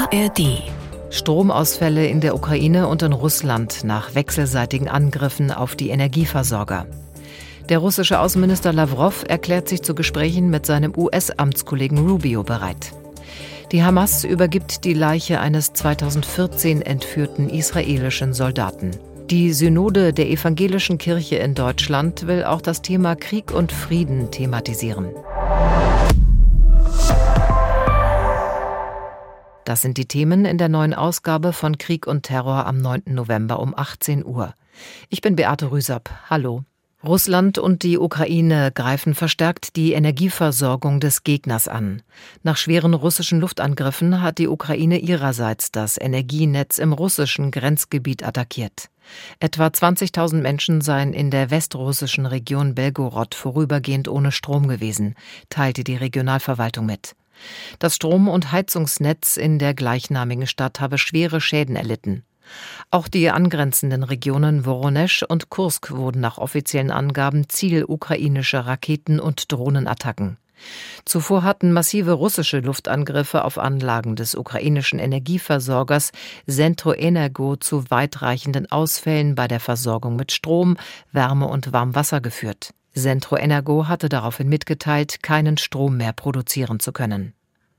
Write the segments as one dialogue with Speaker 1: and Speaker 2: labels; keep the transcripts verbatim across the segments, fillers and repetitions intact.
Speaker 1: A R D.
Speaker 2: Stromausfälle in der Ukraine und in Russland nach wechselseitigen Angriffen auf die Energieversorger. Der russische Außenminister Lawrow erklärt sich zu Gesprächen mit seinem U S-Amtskollegen Rubio bereit. Die Hamas übergibt die Leiche eines zweitausendvierzehn entführten israelischen Soldaten. Die Synode der Evangelischen Kirche in Deutschland will auch das Thema Krieg und Frieden thematisieren. Das sind die Themen in der neuen Ausgabe von Krieg und Terror am neunten November um achtzehn Uhr. Ich bin Beate Rüsop. Hallo. Russland und die Ukraine greifen verstärkt die Energieversorgung des Gegners an. Nach schweren russischen Luftangriffen hat die Ukraine ihrerseits das Energienetz im russischen Grenzgebiet attackiert. Etwa zwanzigtausend Menschen seien in der westrussischen Region Belgorod vorübergehend ohne Strom gewesen, teilte die Regionalverwaltung mit. Das Strom- und Heizungsnetz in der gleichnamigen Stadt habe schwere Schäden erlitten. Auch die angrenzenden Regionen Woronesch und Kursk wurden nach offiziellen Angaben Ziel ukrainischer Raketen- und Drohnenattacken. Zuvor hatten massive russische Luftangriffe auf Anlagen des ukrainischen Energieversorgers Centroenergo zu weitreichenden Ausfällen bei der Versorgung mit Strom, Wärme und Warmwasser geführt. Centroenergo hatte daraufhin mitgeteilt, keinen Strom mehr produzieren zu können.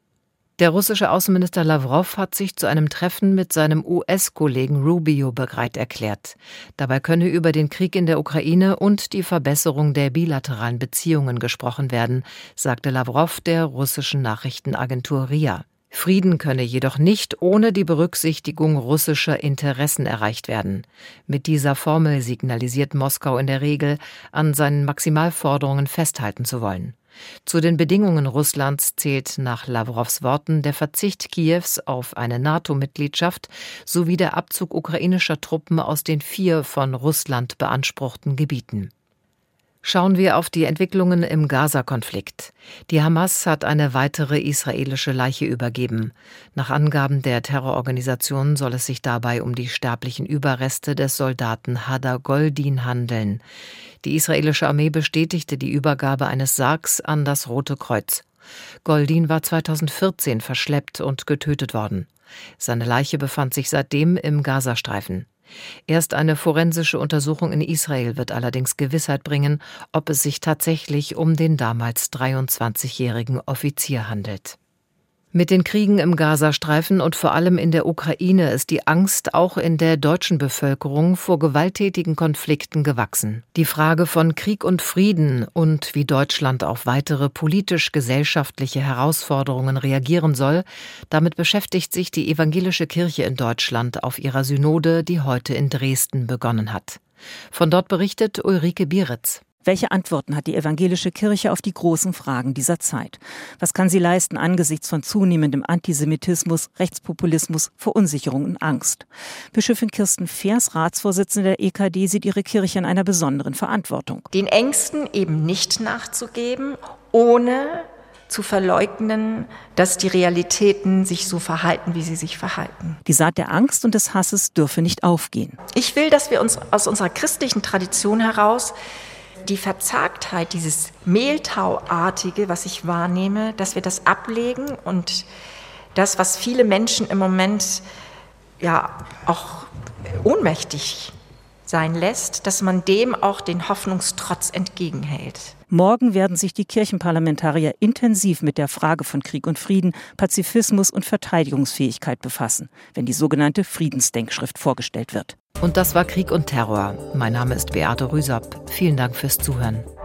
Speaker 2: Der russische Außenminister Lawrow hat sich zu einem Treffen mit seinem U S-Kollegen Rubio bereit erklärt. Dabei könne über den Krieg in der Ukraine und die Verbesserung der bilateralen Beziehungen gesprochen werden, sagte Lawrow der russischen Nachrichtenagentur R I A. Frieden könne jedoch nicht ohne die Berücksichtigung russischer Interessen erreicht werden. Mit dieser Formel signalisiert Moskau in der Regel, an seinen Maximalforderungen festhalten zu wollen. Zu den Bedingungen Russlands zählt nach Lawrows Worten der Verzicht Kiews auf eine NATO-Mitgliedschaft sowie der Abzug ukrainischer Truppen aus den vier von Russland beanspruchten Gebieten. Schauen wir auf die Entwicklungen im Gaza-Konflikt. Die Hamas hat eine weitere israelische Leiche übergeben. Nach Angaben der Terrororganisation soll es sich dabei um die sterblichen Überreste des Soldaten Hadar Goldin handeln. Die israelische Armee bestätigte die Übergabe eines Sargs an das Rote Kreuz. Goldin war zweitausendvierzehn verschleppt und getötet worden. Seine Leiche befand sich seitdem im Gazastreifen. Erst eine forensische Untersuchung in Israel wird allerdings Gewissheit bringen, ob es sich tatsächlich um den damals dreiundzwanzigjährigen Offizier handelt. Mit den Kriegen im Gazastreifen und vor allem in der Ukraine ist die Angst auch in der deutschen Bevölkerung vor gewalttätigen Konflikten gewachsen. Die Frage von Krieg und Frieden und wie Deutschland auf weitere politisch-gesellschaftliche Herausforderungen reagieren soll, damit beschäftigt sich die Evangelische Kirche in Deutschland auf ihrer Synode, die heute in Dresden begonnen hat. Von dort berichtet Ulrike Bieritz.
Speaker 3: Welche Antworten hat die evangelische Kirche auf die großen Fragen dieser Zeit? Was kann sie leisten angesichts von zunehmendem Antisemitismus, Rechtspopulismus, Verunsicherung und Angst? Bischöfin Kirsten Feers, Ratsvorsitzende der E K D, sieht ihre Kirche in einer besonderen Verantwortung.
Speaker 4: Den Ängsten eben nicht nachzugeben, ohne zu verleugnen, dass die Realitäten sich so verhalten, wie sie sich verhalten.
Speaker 3: Die Saat der Angst und des Hasses dürfe nicht aufgehen.
Speaker 4: Ich will, dass wir uns aus unserer christlichen Tradition heraus die Verzagtheit, dieses Mehltauartige, was ich wahrnehme, dass wir das ablegen und das, was viele Menschen im Moment ja auch ohnmächtig sein lässt, dass man dem auch den Hoffnungstrotz entgegenhält.
Speaker 3: Morgen werden sich die Kirchenparlamentarier intensiv mit der Frage von Krieg und Frieden, Pazifismus und Verteidigungsfähigkeit befassen, wenn die sogenannte Friedensdenkschrift vorgestellt wird.
Speaker 2: Und das war Krieg und Terror. Mein Name ist Beate Rüsop. Vielen Dank fürs Zuhören.